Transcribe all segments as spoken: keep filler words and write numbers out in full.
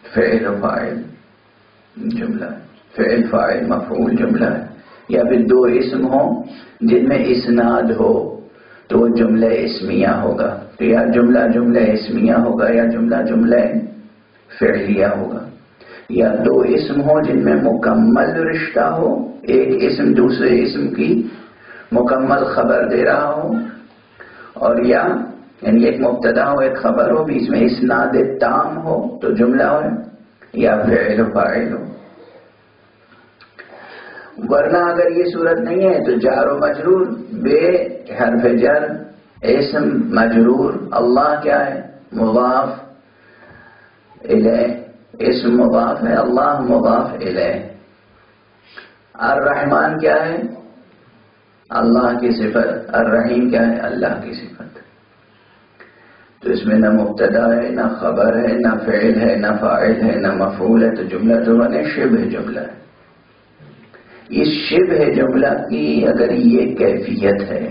فعل و فاعل جملہ ہے، فعل فاعل مفعول جملہ ہے، یا پھر دو اسم ہوں جن میں اسناد ہو تو وہ جملہ اسمیہ ہوگا، تو یا جملہ جملہ اسمیہ ہوگا یا جملہ جملہ فعلیہ ہوگا، یا دو اسم ہو جن میں مکمل رشتہ ہو، ایک اسم دوسرے اسم کی مکمل خبر دے رہا ہو، اور یا یعنی ایک مبتدا ہو ایک خبر ہو بیچ میں اسناد تام ہو تو جملہ ہو، یا فعل و فاعل ہو۔ ورنہ اگر یہ صورت نہیں ہے تو جار و مجرور بے حرف جر اسم مجرور، اللہ کیا ہے مضاف الیہ، اسم مضاف ہے، اللہ مضاف الیہ، الرحمن کیا ہے اللہ کی صفت، الرحیم کیا ہے اللہ کی صفت، تو اس میں نہ مبتدا ہے نہ خبر ہے نہ فعل ہے نہ فاعل ہے نہ مفعول ہے، تو جملہ تو بنے شبہ جملہ ہے۔ اس شبہ جملہ کی اگر یہ کیفیت ہے،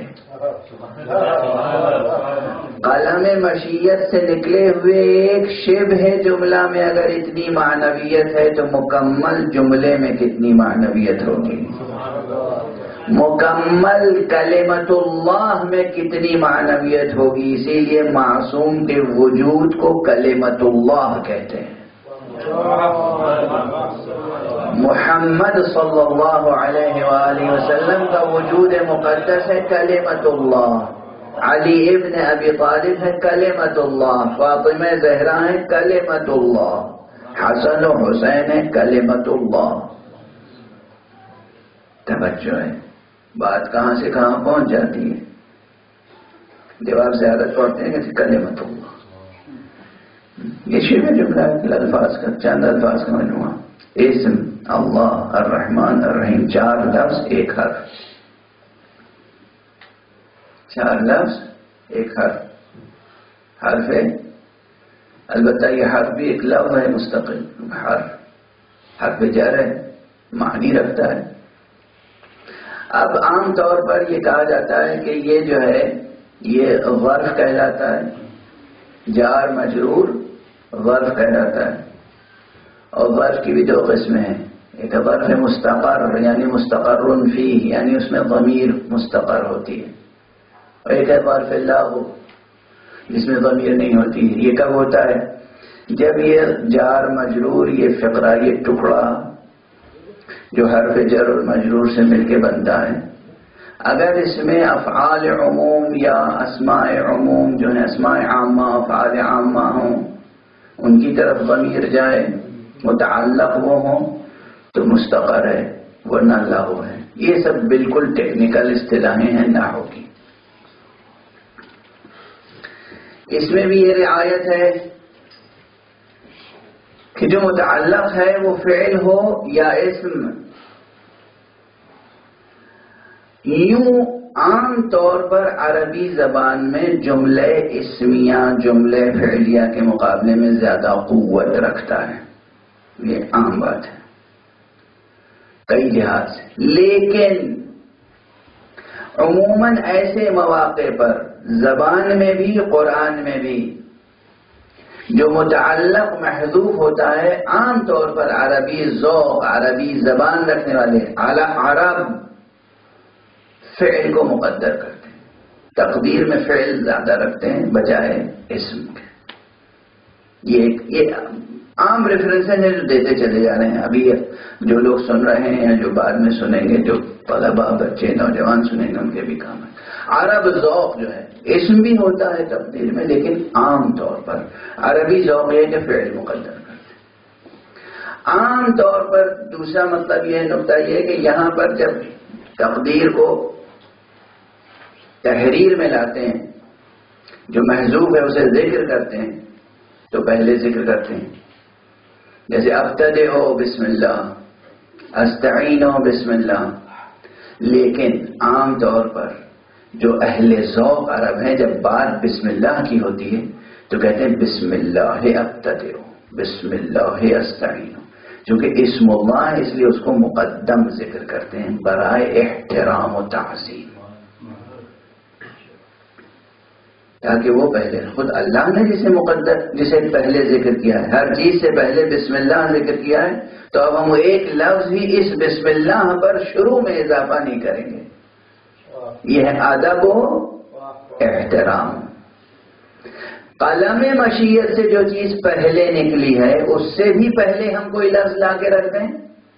قلم مشیت سے نکلے ہوئے ایک شبہ جملہ میں اگر اتنی معنویت ہے تو مکمل جملے میں کتنی معنویت ہوگی، مکمل کلمت اللہ میں کتنی معنویت ہوگی، اسی لیے معصوم کے وجود کو کلمت اللہ کہتے ہیں۔ محمد صلی اللہ علیہ وآلہ وسلم کا وجود مقدس ہے کلمت اللہ، علی ابن ابی طالب ہے کلمت اللہ، فاطمہ زہرا ہے کلمت اللہ، حسن و حسین ہے کلمت اللہ۔ توجہ ہے، بات کہاں سے کہاں پہنچ جاتی ہے، جواب سے عادت پڑھتے ہیں کہ کلمت اللہ، یہ شبہ جملہ الفاظ کا چند الفاظ کا مجموعہ، اسم اللہ الرحمن الرحیم، چار لفظ ایک حرف، چار لفظ ایک حرف، حرف ہے البتہ یہ حرف بھی ایک لفظ ہے مستقل، حرف حرف جر ہے معنی رکھتا ہے۔ اب عام طور پر یہ کہا جاتا ہے کہ یہ جو ہے یہ ظرف کہلاتا ہے، جار مجرور ظرف کہلاتا ہے، اور ظرف کی بھی دو قسمیں ہیں، ایک ظرف مستقر یعنی مستقر فیہ یعنی اس میں ضمیر مستقر ہوتی ہے، اور ایک ہے ظرف لاغو جس میں ضمیر نہیں ہوتی ہے۔ یہ کب ہوتا ہے؟ جب یہ جار مجرور یہ فقرہ یہ ٹکڑا جو حرف جر اور مجرور سے مل کے بنتا ہے، اگر اس میں افعال عموم یا اسماء عموم جو ہیں اسماء عامہ افعال عامہ ہوں ان کی طرف ضمیر جائے متعلق وہ ہوں تو مستقر ہے ورنہ لاغو ہے۔ یہ سب بالکل ٹیکنیکل اصطلاحیں ہیں نحو کی، اس میں بھی یہ رعایت ہے کہ جو متعلق ہے وہ فعل ہو یا اسم، یوں عام طور پر عربی زبان میں جملہ اسمیہ جملہ فعلیہ کے مقابلے میں زیادہ قوت رکھتا ہے، یہ عام بات ہے کئی لحاظ سے، لیکن عموماً ایسے مواقع پر زبان میں بھی قرآن میں بھی جو متعلق محذوف ہوتا ہے عام طور پر عربی ذوق عربی زبان رکھنے والے عرب فعل کو مقدر کرتے ہیں، تقدیر میں فعل زیادہ رکھتے ہیں بجائے اسم کے۔ یہ یہ عام ریفرنس ہیں جو دیتے چلے جا رہے ہیں، ابھی جو لوگ سن رہے ہیں جو بعد میں سنیں گے، جو طلبہ بچے نوجوان سنیں گے ان کے بھی کام ہے۔ عرب ذوق جو ہے اسم بھی ہوتا ہے تقدیر میں، لیکن عام طور پر عربی ذوق یہ کہ فعل مقدر کرتے ہیں عام طور پر۔ دوسرا مطلب یہ نقطہ یہ ہے کہ یہاں پر جب تقدیر کو تحریر میں لاتے ہیں جو محذوف ہے اسے ذکر کرتے ہیں تو پہلے ذکر کرتے ہیں، جیسے ابتدئ بسم اللہ، استعین بسم اللہ، لیکن عام طور پر جو اہل ذوق عرب ہیں جب بات بسم اللہ کی ہوتی ہے تو کہتے ہیں بسم اللہ ابتدئ بسم اللہ استعین، چونکہ اسم اللہ اس لیے اس کو مقدم ذکر کرتے ہیں برائے احترام و تعظیم۔ تاکہ وہ پہلے خود اللہ نے جسے مقدر جسے پہلے ذکر کیا ہے، ہر چیز سے پہلے بسم اللہ ذکر کیا ہے، تو اب ہم ایک لفظ بھی اس بسم اللہ پر شروع میں اضافہ نہیں کریں گے. یہ ہے ادب و احترام. قلم مشیت سے جو چیز پہلے نکلی ہے اس سے بھی پہلے ہم کوئی لفظ لا کے رکھ دیں،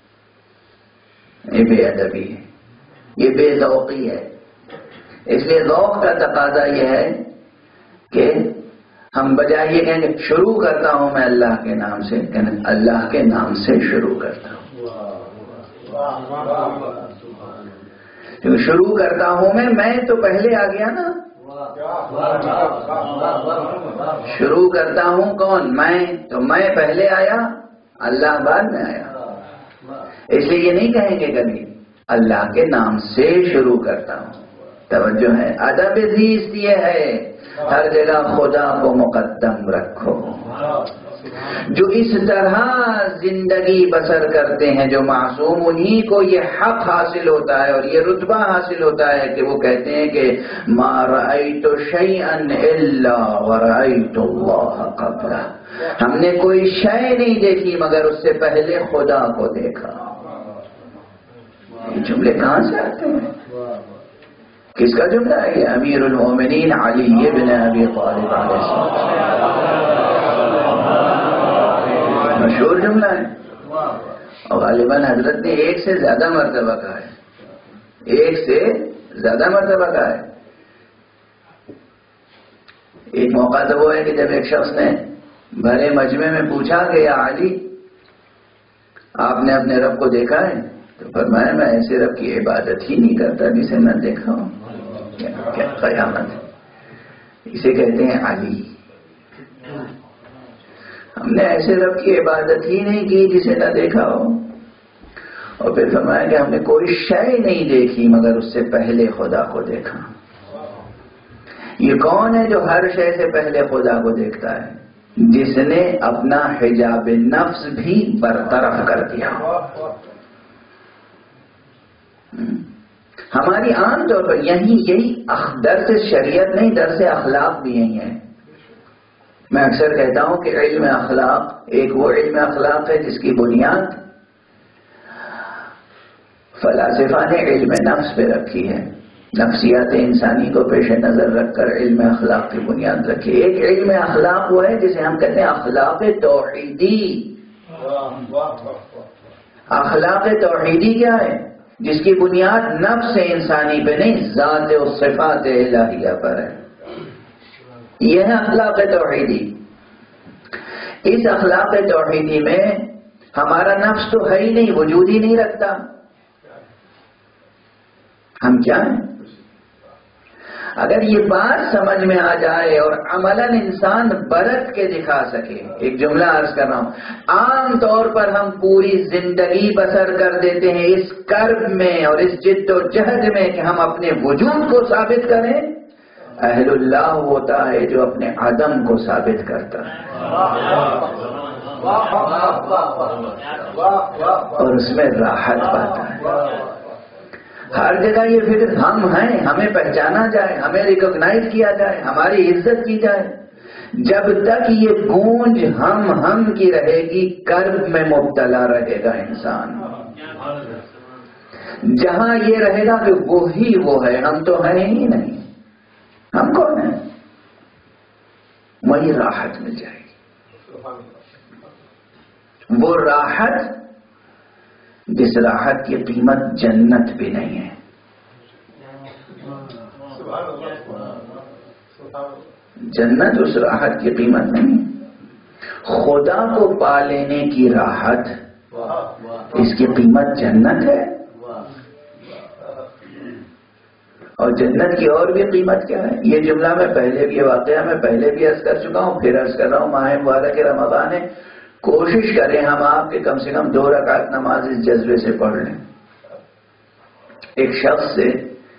یہ بے ادبی ہے، یہ بے ذوقی ہے. اس لیے ذوق کا تقاضا یہ ہے کہ ہم بجائے یہ کہیں کہ شروع کرتا ہوں میں اللہ کے نام سے، کہنا اللہ کے نام سے شروع کرتا ہوں. کیونکہ شروع کرتا ہوں میں میں تو پہلے آ گیا نا. شروع کرتا ہوں کون؟ میں. تو میں پہلے آیا، اللہ بعد میں آیا. اس لیے یہ نہیں کہیں گے کبھی اللہ کے نام سے شروع کرتا ہوں. توجہ ہے، ادب زیست یہ ہے ہر جگہ خدا کو مقدم رکھو. جو اس طرح زندگی بسر کرتے ہیں جو معصوم، انہی کو یہ حق حاصل ہوتا ہے اور یہ رتبہ حاصل ہوتا ہے کہ وہ کہتے ہیں کہ ما رأیت شیئا الا ورأیت اللہ قبلہ. ہم نے کوئی شے نہیں دیکھی مگر اس سے پہلے خدا کو دیکھا. یہ جملے کہاں سے آتے ہیں؟ کس کا جملہ ہے یہ؟ امیر المومنین علی بن ابی طالب علیہ السلام، مشہور جملہ ہے. اور غالباً حضرت نے ایک سے زیادہ مرتبہ کہا ہے، ایک سے زیادہ مرتبہ کہا ہے. ایک موقع تو وہ ہے کہ جب ایک شخص نے بھرے مجمع میں پوچھا کہ یا علی آپ نے اپنے رب کو دیکھا ہے؟ تو فرمایا میں ایسے رب کی عبادت ہی نہیں کرتا جسے میں دیکھا ہوں. کیا قیامت ہے، اسے کہتے ہیں علی. ہم نے ایسے رب کی عبادت ہی نہیں کی جسے نہ دیکھا ہو. اور پھر فرمایا کہ ہم نے کوئی شے نہیں دیکھی مگر اس سے پہلے خدا کو دیکھا. یہ کون ہے جو ہر شے سے پہلے خدا کو دیکھتا ہے؟ جس نے اپنا حجاب نفس بھی برطرف کر دیا. ہماری عام طور پر یہی یہی درس شریعت نہیں، درس اخلاق بھی یہی ہے. میں اکثر کہتا ہوں کہ علم اخلاق ایک وہ علم اخلاق ہے جس کی بنیاد فلاسفہ نے علم نفس پہ رکھی ہے. نفسیات انسانی کو پیش نظر رکھ کر علم اخلاق کی بنیاد رکھی. ایک علم اخلاق وہ ہے جسے ہم کہتے ہیں اخلاق توحیدی. اخلاق توحیدی کیا ہے؟ جس کی بنیاد نفس انسانی پہ نہیں، ذات و صفات الہیہ پر ہے. یہ ہے اخلاق توحیدی. اس اخلاق توحیدی میں ہمارا نفس تو ہے ہی نہیں، وجود ہی نہیں رکھتا. ہم کیا ہیں؟ اگر یہ بات سمجھ میں آ جائے اور عملاً انسان برت کے دکھا سکے. ایک جملہ عرض کر رہا ہوں، عام طور پر ہم پوری زندگی بسر کر دیتے ہیں اس کرب میں اور اس جد و جہد میں کہ ہم اپنے وجود کو ثابت کریں. اہل اللہ ہوتا ہے جو اپنے عدم کو ثابت کرتا ہے اور اس میں راحت پاتا ہے. ہر جگہ یہ فکر ہم ہیں، ہمیں پہچانا جائے، ہمیں ریکگنائز کیا جائے، ہماری عزت کی جائے. جب تک یہ گونج ہم ہم کی رہے گی کرب میں مبتلا رہے گا انسان. جہاں یہ رہے گا کہ وہی وہ ہے، ہم تو ہیں ہی نہیں، ہم کون ہیں، وہی راحت مل جائے گی. وہ راحت جس راحت کی قیمت جنت بھی نہیں ہے. جنت اس راحت کی قیمت نہیں. خدا کو پا لینے کی راحت اس کی قیمت جنت ہے. اور جنت کی اور بھی قیمت کیا ہے؟ یہ جملہ میں پہلے بھی، یہ واقعہ میں پہلے بھی عرض کر چکا ہوں، پھر عرض کر رہا ہوں. ماہ مبارک رمضان ہے، کوشش کریں ہم آپ کے کم سے کم دو رکعت نماز اس جذبے سے پڑھ لیں. ایک شخص سے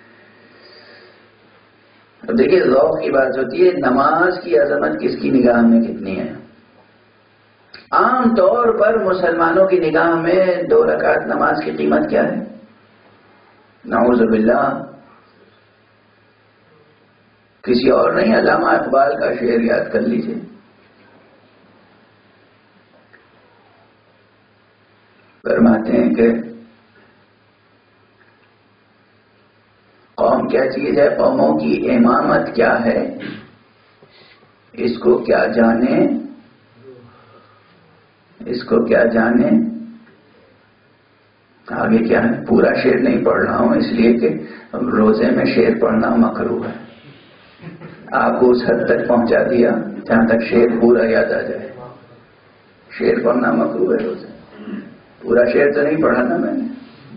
دیکھیے ذوق کی بات ہوتی ہے، نماز کی عظمت کس کی نگاہ میں کتنی ہے. عام طور پر مسلمانوں کی نگاہ میں دو رکعت نماز کی قیمت کیا ہے؟ نعوذ باللہ کسی اور نہیں، علامہ اقبال کا شعر یاد کر لیجئے. فرماتے ہیں کہ قوم کیا چیز ہے، قوموں کی امامت کیا ہے، اس کو کیا جانے، اس کو کیا جانے. آگے کیا ہے، پورا شعر نہیں پڑھ رہا ہوں اس لیے کہ روزے میں شعر پڑھنا مکروہ ہے. آپ کو اس حد تک پہنچا دیا جہاں تک شعر پورا یاد آ جائے. شعر پڑھنا مکروہ ہے روزے، پورا شعر تو نہیں پڑھا نا میں نے.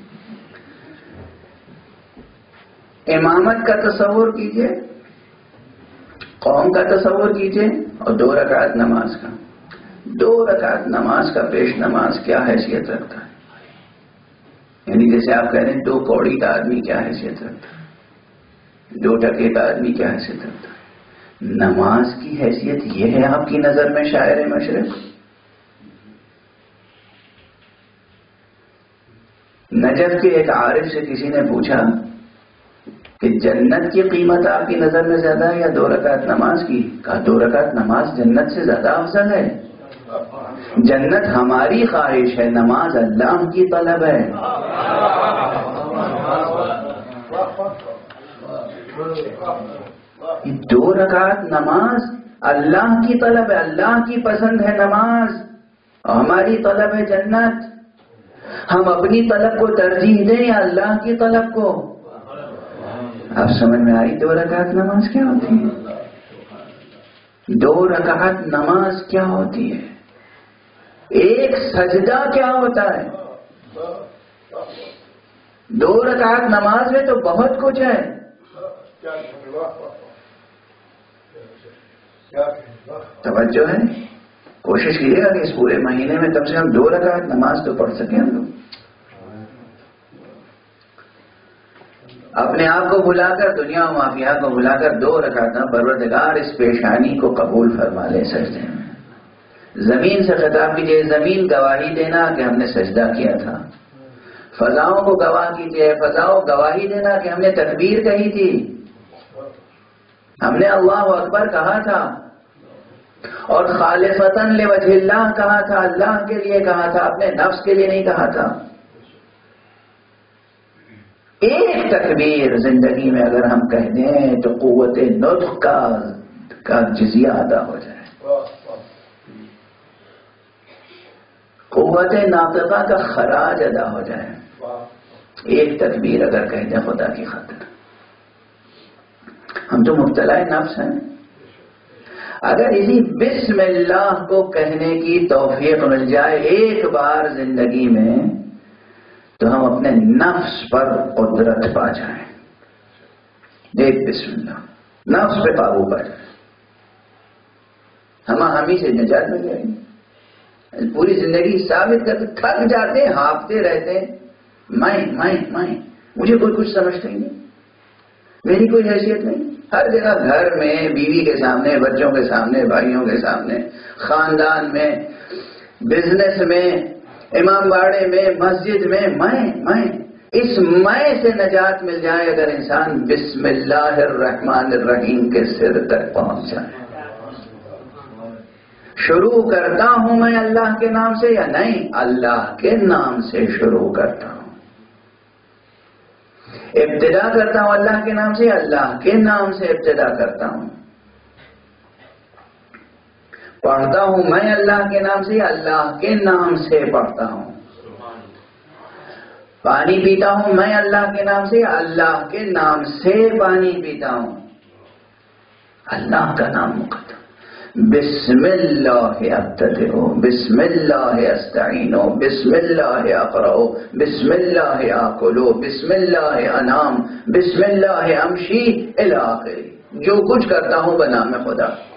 امامت کا تصور کیجئے، قوم کا تصور کیجئے، اور دو رکعت نماز کا. دو رکعت نماز کا پیش نماز کیا حیثیت رکھتا ہے؟ یعنی جیسے آپ کہہ رہے ہیں دو کوڑی کا آدمی کیا حیثیت رکھتا ہے، دو ٹکے کا آدمی کیا حیثیت رکھتا ہے. نماز کی حیثیت یہ ہے آپ کی نظر میں شاعر مشرق. نجف کے ایک عارف سے کسی نے پوچھا کہ جنت کی قیمت آپ کی نظر میں زیادہ ہے یا دو رکعت نماز کی؟ کہا دو رکعت نماز جنت سے زیادہ افضل ہے. جنت ہماری خواہش ہے، نماز اللہ کی طلب ہے. دو رکعت نماز اللہ کی طلب ہے، اللہ کی پسند ہے نماز، اور ہماری طلب ہے جنت. ہم اپنی طلب کو ترجیح دیں یا اللہ کی طلب کو؟ اب سمجھ میں آئی دو رکعت نماز کیا ہوتی ہے؟ دو رکعت نماز کیا ہوتی ہے؟ ایک سجدہ کیا ہوتا ہے؟ دو رکعت نماز میں تو بہت کچھ ہے. توجہ ہے، کوشش کیجیے گا کہ اس پورے مہینے میں کم سے کم دو رکعت نماز تو پڑھ سکیں ہم لوگ. اپنے آپ کو بھلا کر، دنیا و مافیہ کو بھلا کر دو رکعت پروردگار اس پیشانی کو قبول فرما لے سجدے میں. زمین سے خطاب کیجیے، زمین گواہی دینا کہ ہم نے سجدہ کیا تھا. فضاؤں کو گواہ کیجیے، فضاؤں گواہی دینا کہ ہم نے تکبیر کہی تھی، ہم نے اللہ اکبر کہا تھا، اور خالصتاً لوجہ اللہ کہا تھا، اللہ کے لیے کہا تھا، اپنے نفس کے لیے نہیں کہا تھا. ایک تکبیر زندگی میں اگر ہم کہہ دیں تو قوت نطق کا کا جزیہ ادا ہو جائے، قوت ناطقہ کا خراج ادا ہو جائے. ایک تکبیر اگر کہہ دیں خدا کی خاطر. ہم تو مبتلا نفس ہیں. اگر اسی بسم اللہ کو کہنے کی توفیق مل جائے ایک بار زندگی میں تو ہم اپنے نفس پر قدرت پا جائیں. ایک بسم اللہ نفس پہ قابو پا جائے، ہم ہمیں سے نجات مل جائے. پوری زندگی ثابت کرتے تھک جاتے، ہانپتے رہتے، میں میں میں مجھے کوئی کچھ سمجھتا ہی نہیں، میری کوئی حیثیت نہیں. ہر جگہ، گھر میں، بیوی کے سامنے، بچوں کے سامنے، بھائیوں کے سامنے، خاندان میں، بزنس میں، امام باڑے میں، مسجد میں، میں میں اس میں سے نجات مل جائے اگر انسان بسم اللہ الرحمن الرحیم کے سر تک پہنچ جائے. شروع کرتا ہوں میں اللہ کے نام سے یا نہیں؟ اللہ کے نام سے شروع کرتا ہوں. ابتدا کرتا ہوں اللہ کے نام سے، اللہ کے نام سے ابتدا کرتا ہوں. پڑھتا ہوں میں اللہ کے نام سے، اللہ کے نام سے پڑھتا ہوں. پانی پیتا ہوں میں اللہ کے نام سے، اللہ کے نام سے پانی پیتا ہوں. اللہ کا نام مقدم. بسم اللہ ابتدئ، بسم اللہ استعین، بسم اللہ اقرأ، بسم اللہ آکل، بسم اللہ انام، بسم اللہ امشی الی آخر. جو کچھ کرتا ہوں بنام خدا.